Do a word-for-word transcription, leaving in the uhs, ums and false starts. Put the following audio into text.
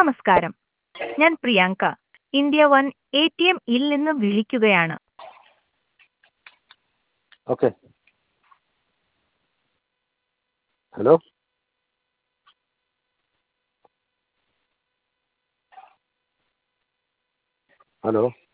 നമസ്കാരം, ഞാൻ Priyanka, India One A T M ഇൽ നിന്ന് വിളിക്കുകയാണ്. ഓക്കെ. ഹലോ. ഹലോ.